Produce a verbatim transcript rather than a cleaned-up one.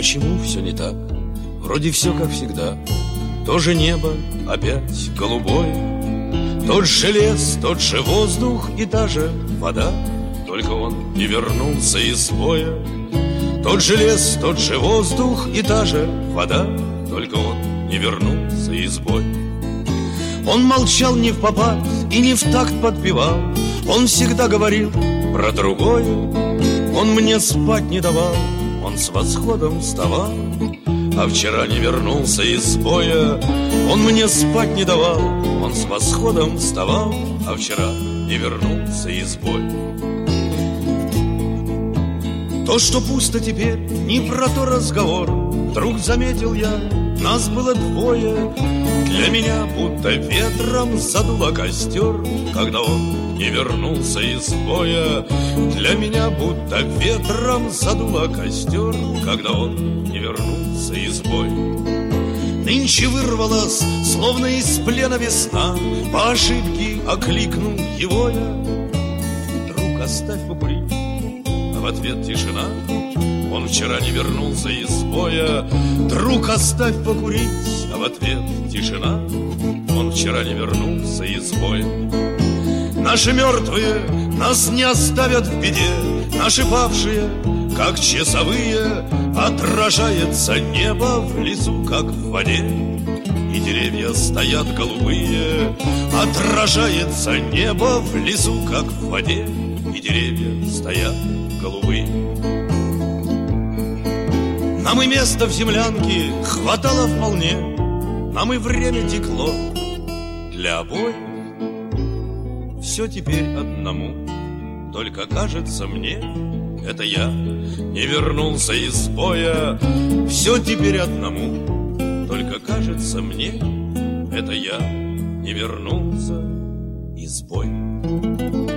почему все не так? Вроде все как всегда. То же небо опять голубое, тот же лес, тот же воздух и та же вода. Только он не вернулся из боя. Тот же лес, тот же воздух и та же вода. Только он не вернулся из боя. Он молчал не впопад и не в такт подпевал. Он всегда говорил про другое. Он мне спать не давал, он с восходом вставал. А вчера не вернулся из боя. Он мне спать не давал, он с восходом вставал. А вчера не вернулся из боя. То, что пусто теперь, не про то разговор. Вдруг заметил я, нас было двое. Для меня будто ветром задуло костер, когда он не вернулся из боя. Для меня будто ветром задуло костер, когда он не вернулся из боя. Нынче вырвалась, словно из плена весна. По ошибке окликнул его я: друг, оставь покурить. А в ответ тишина. Он вчера не вернулся из боя. Друг, оставь покурить. А в ответ тишина. Он вчера не вернулся из боя. Наши мертвые нас не оставят в беде. Наши павшие, как часовые, отражается небо в лесу, как в воде. И деревья стоят голубые. Отражается небо в лесу, как в воде. И деревья стоят голубые. Нам и места в землянке хватало вполне. Нам и время текло для обоих. Все теперь одному. Только кажется мне, это я не вернулся из боя. Все теперь одному. Только кажется мне, это я не вернулся из боя.